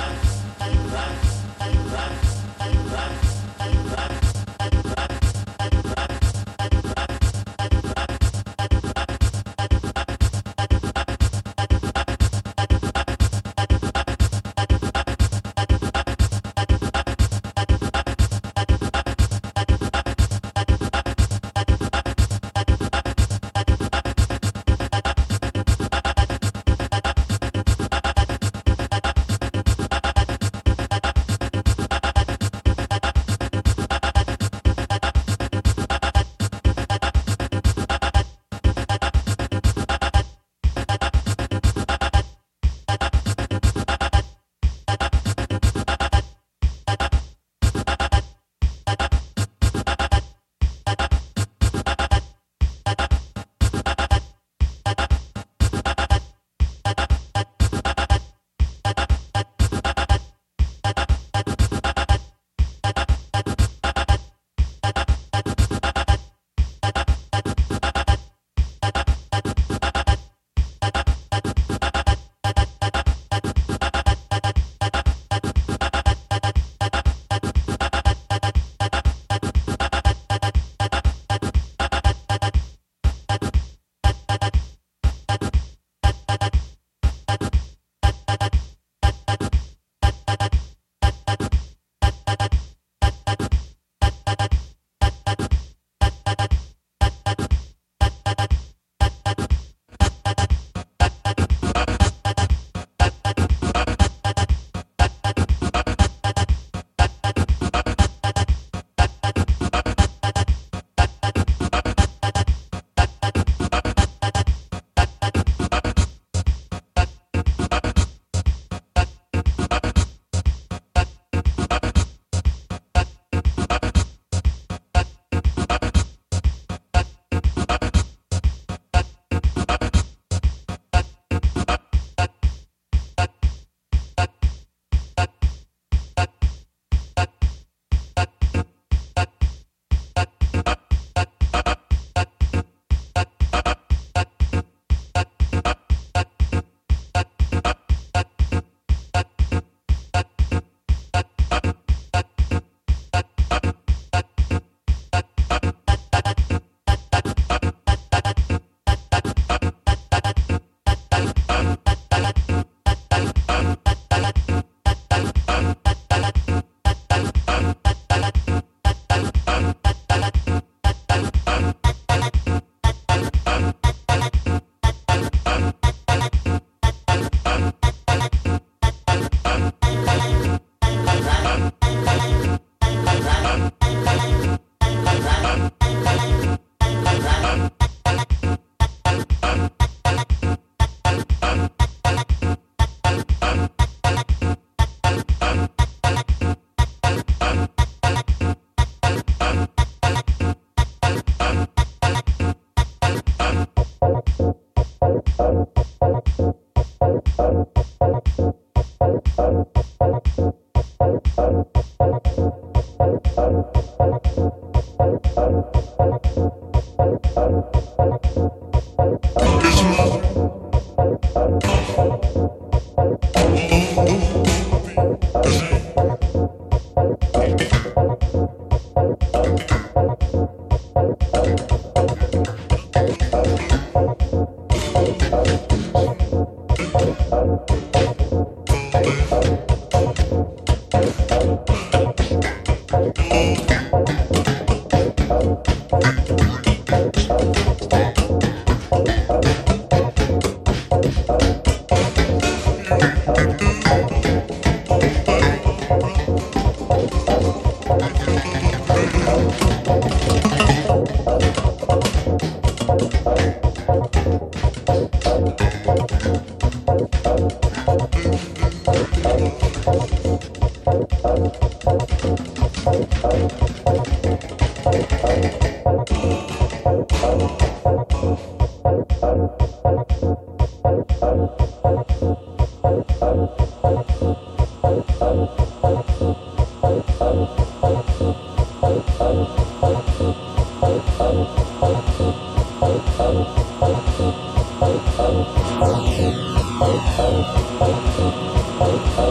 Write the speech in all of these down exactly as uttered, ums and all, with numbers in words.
Thank you.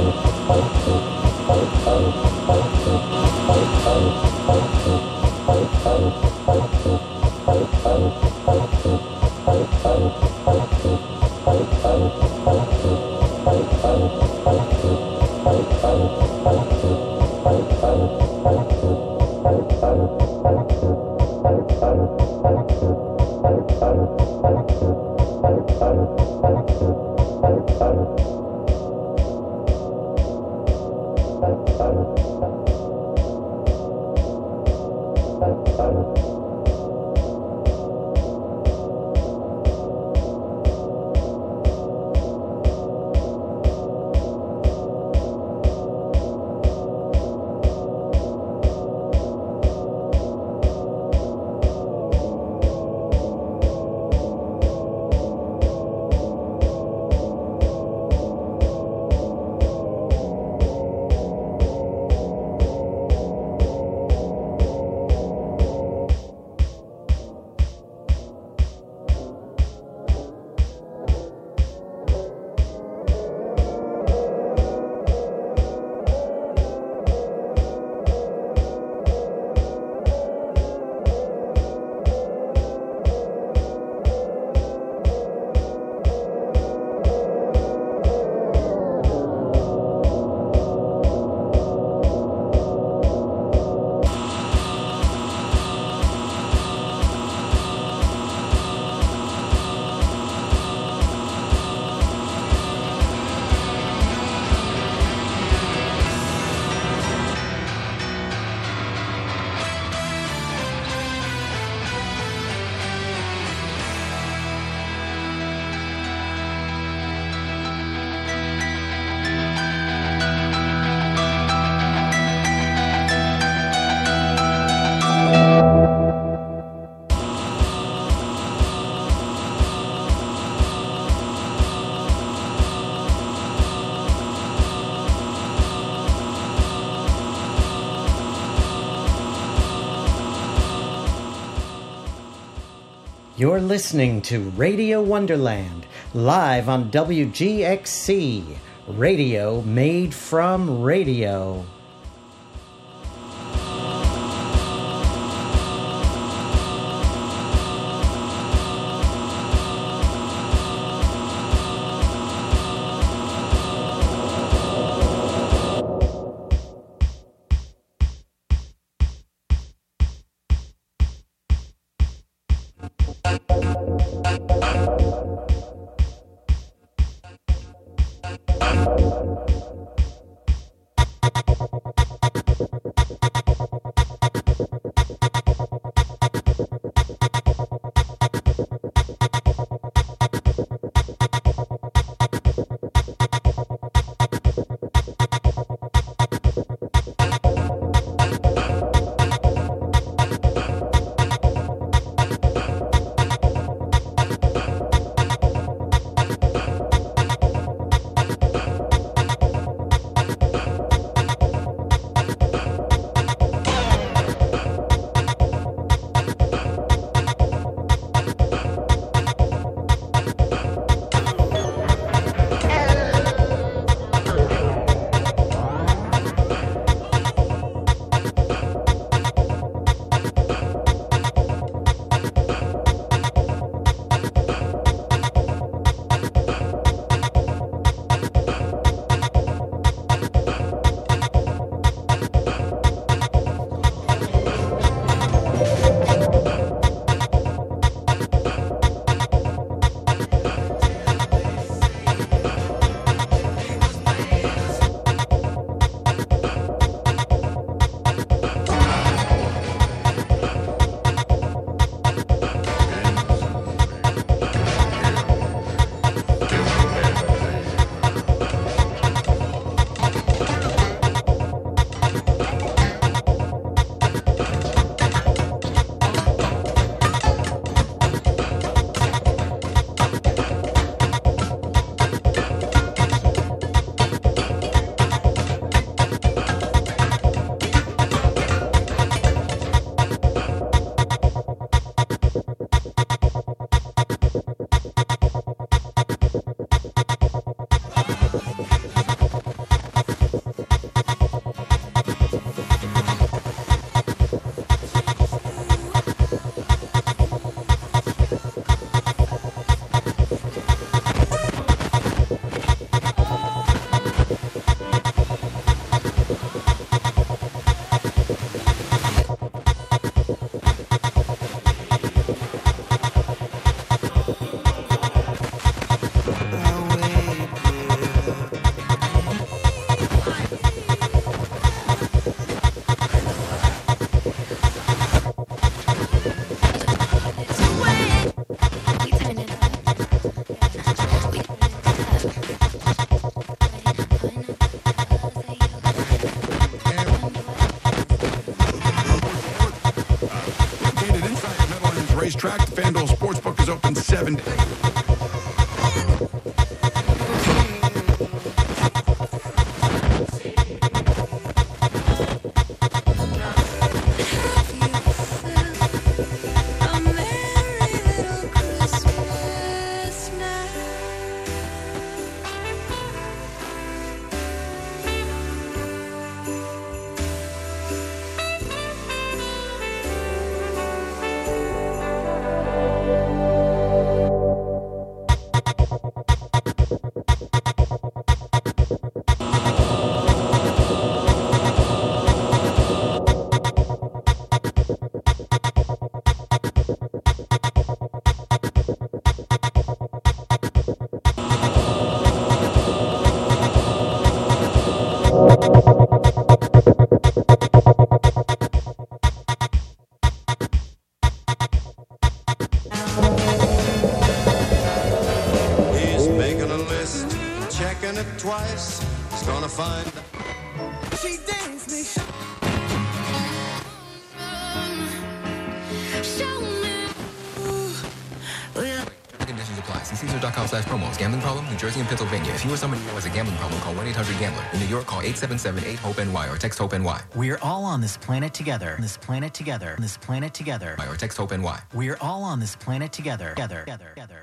You're listening to Radio Wonderland, live on W G X C, radio made from radio. track. The FanDuel Sportsbook is open seven days. He's making a list, checking it twice. He's gonna find. She danced me. Show me. Conditions apply. See Caesar dot com slash promos. Gambling problem? New Jersey and Pennsylvania. If you or someone you know has a gambling problem, call one eight hundred gambler. In New York, call eight seven seven eight hope N Y or text HOPE-N Y. We're all on this planet together. This planet together. This planet together. Or text HOPE-N Y. We're all on this planet together. Together. Together. Together.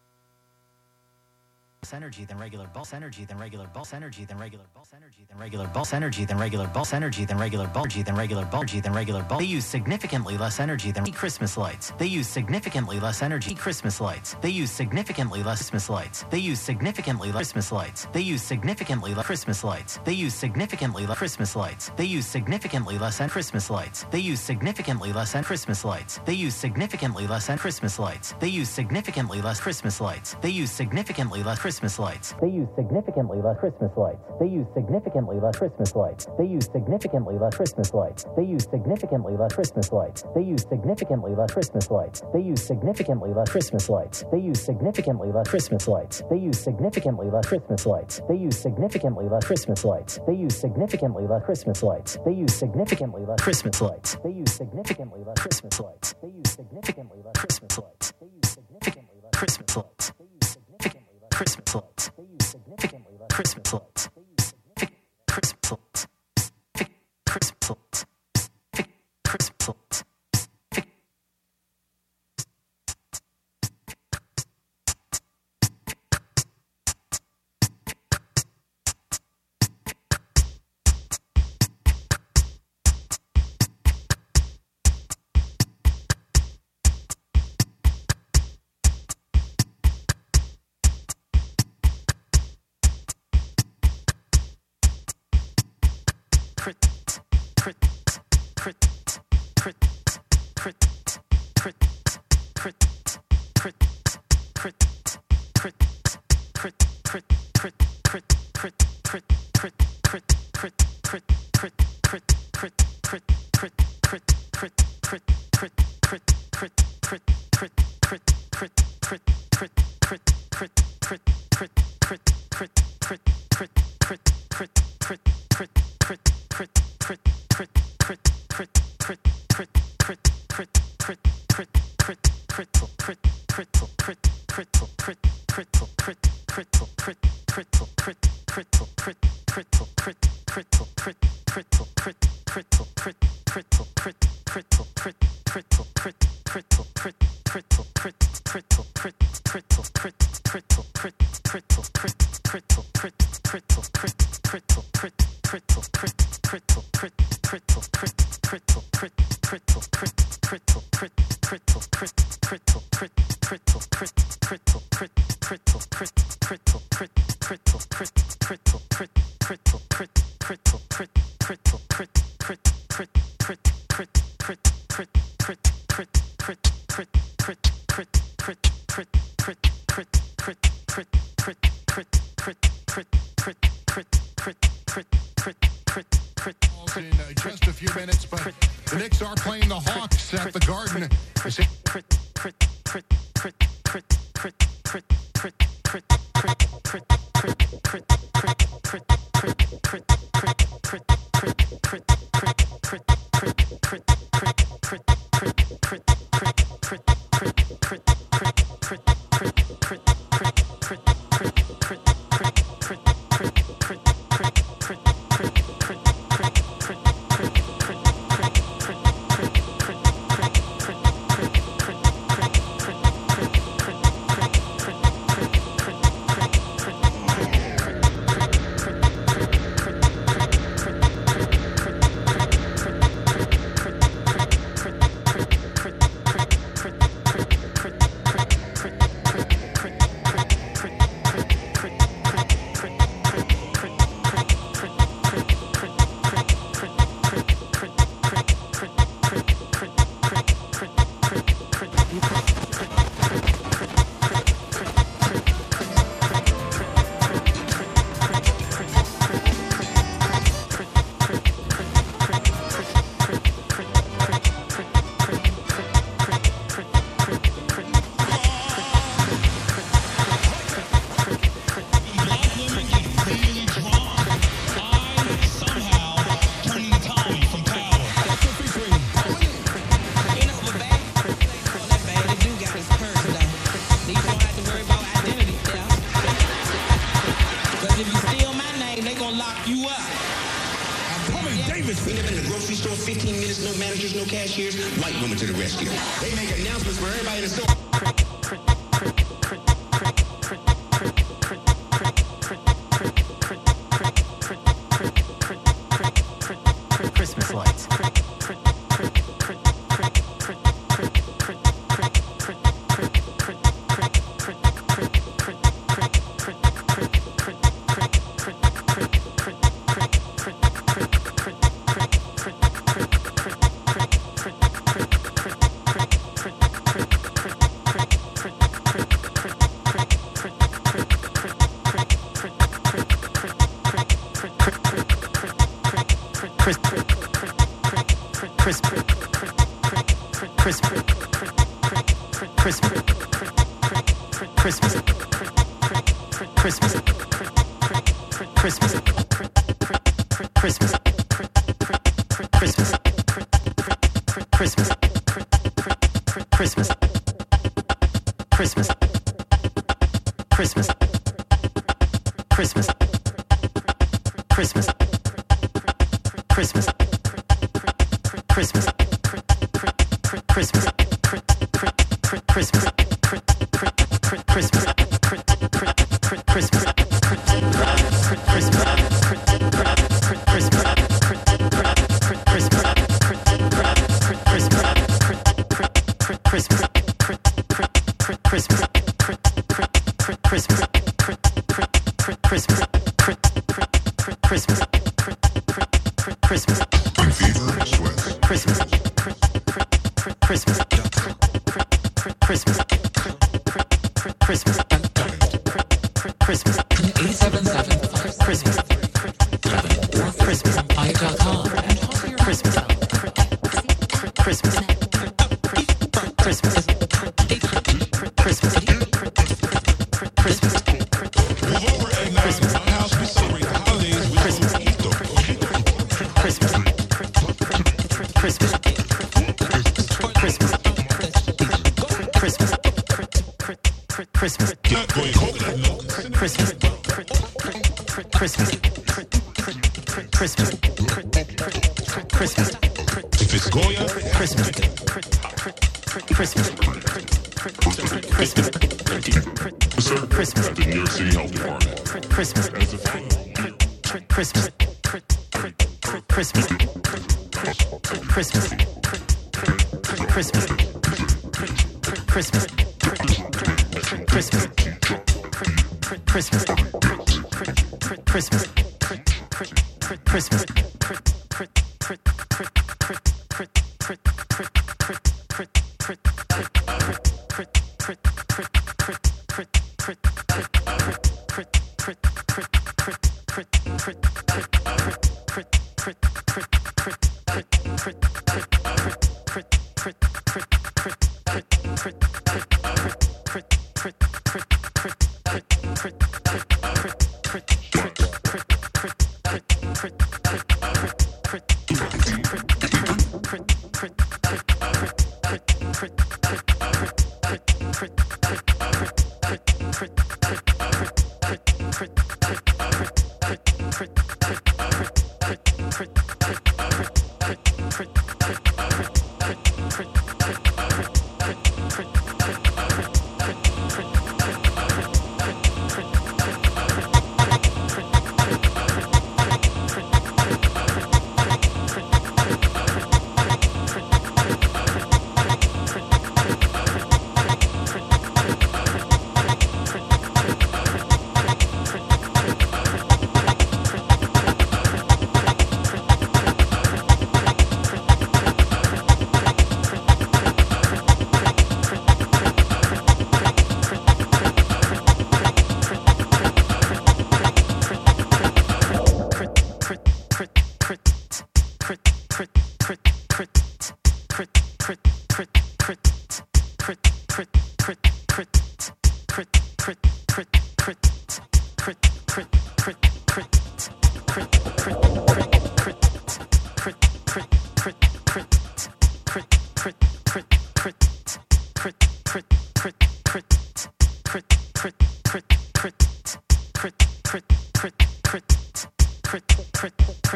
Energy than regular pulse energy than regular pulse energy than regular pulse energy than regular pulse energy than regular pulse energy than regular pulse energy than regular pulse energy than regular pulse. They use significantly less energy than Christmas lights. They use significantly less energy Christmas lights. They use significantly less Christmas lights. They use significantly less Christmas lights. They use significantly less Christmas lights. They use significantly less Christmas lights. They use significantly less and Christmas lights. They use significantly less and Christmas lights. They use significantly less and Christmas lights. They use significantly less Christmas lights. They use significantly less Christmas lights. They use significantly less Christmas lights. They use significantly less Christmas lights. They use significantly less Christmas lights. They use significantly less Christmas lights. They use significantly less Christmas lights. They use significantly less Christmas lights. They use significantly less Christmas lights. They use significantly less Christmas lights. They use significantly less Christmas lights. They use significantly less Christmas lights. They use significantly less Christmas lights. They use significantly less Christmas lights. They use significantly less Christmas lights. They use significantly less Christmas lights. They use significantly less Christmas lights. They use significantly less Christmas lights. They use significant Christmas lights. Christmas lights. Christmas lights. Crit, Tommy Davis. We live in the grocery store, fifteen minutes, no managers, no cashiers. White woman to the rescue. They make announcements for everybody in the store. Christmas lights.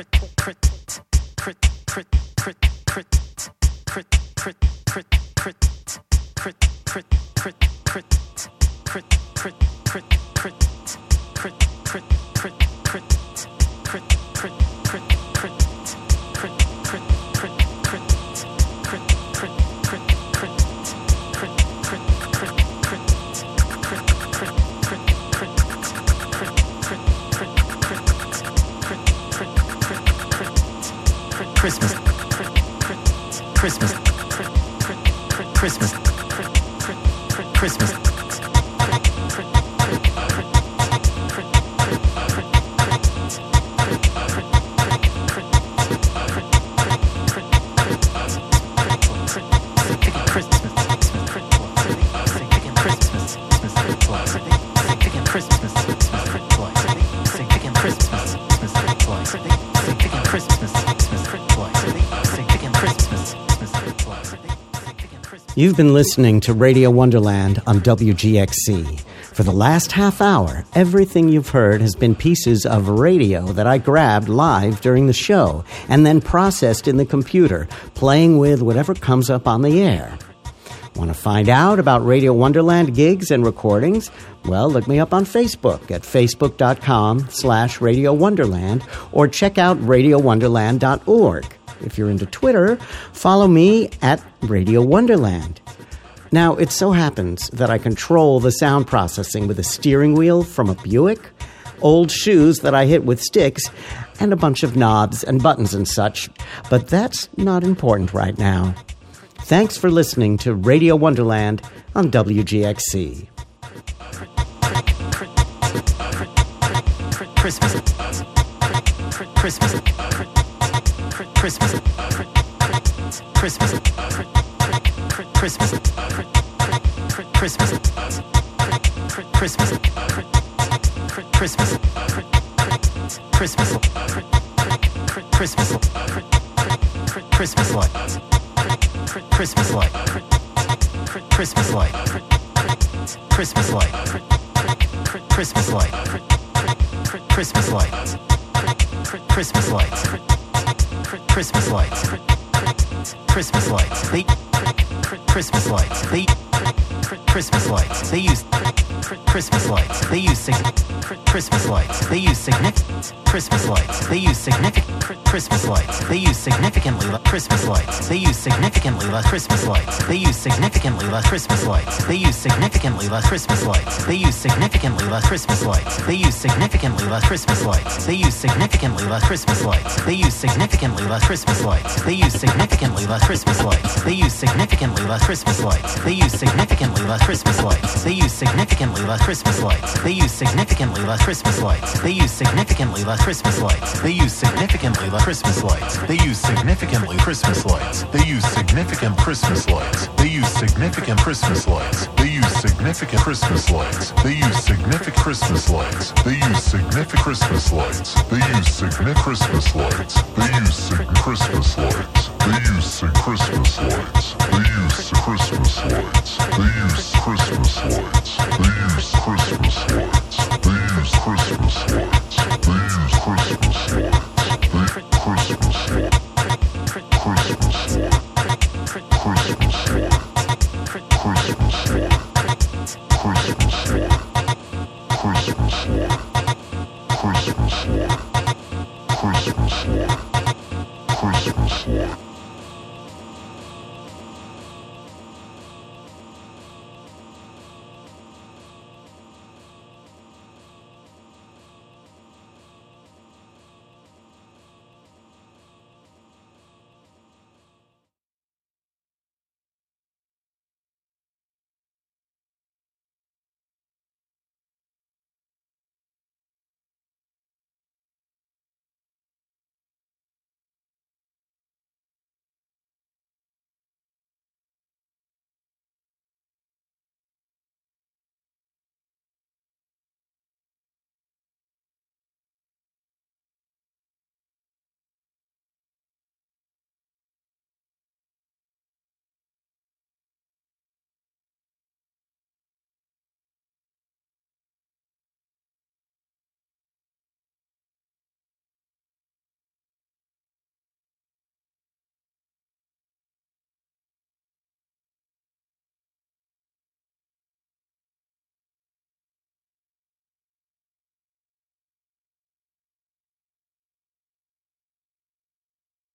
Christmas, Christmas, Christmas, Christmas. You've been listening to Radio Wonderland on W G X C. For the last half hour, everything you've heard has been pieces of radio that I grabbed live during the show and then processed in the computer, playing with whatever comes up on the air. Want to find out about Radio Wonderland gigs and recordings? Well, look me up on Facebook at facebook.com slash Radio Wonderland or check out radio wonderland dot org. If you're into Twitter, follow me at Radio Wonderland. Now, it so happens that I control the sound processing with a steering wheel from a Buick, old shoes that I hit with sticks, and a bunch of knobs and buttons and such, but that's not important right now. Thanks for listening to Radio Wonderland on W G X C. Christmas, Christmas, Christmas, Christmas, Christmas, Christmas, Christmas, Christmas, Christmas, Christmas, Christmas lights, Christmas light, Christmas light, Christmas light, Christmas light, Christmas lights, Christmas lights, Christmas lights, Christmas lights, they Christmas lights, they Christmas lights, they use Christmas lights, they use sig Christmas lights, they use significant Christmas lights, they use significant Christmas lights, they use significantly less Christmas lights, they use significantly less Christmas lights, they use significantly less Christmas lights, they use significantly less Christmas lights, they use significantly less Christmas lights, they use significantly less Christmas lights, they use significantly less Christmas lights, they use significantly less Christmas lights, they use significantly less Christmas lights, they use significantly less Christmas lights, they use significantly less Christmas lights, they use significantly less Christmas lights, they use significantly less Christmas lights, they use significantly less Christmas lights, they use significantly less Christmas lights, they use significantly Christmas lights, they use significant Christmas lights, they use significant Christmas lights, they use significant Christmas lights, they use significant Christmas lights, they use significant Christmas lights, they use significant Christmas lights, they use sig Christmas lights, they use sig Christmas lights, they use Christmas lights, they use Christmas lights, they use Christmas lights, they use Christmas lights, they use Christmas lights, they Christmas light, Christmas light, Christmas light, Christmas light, Christmas light, Christmas light, Christmas light, Christmas light.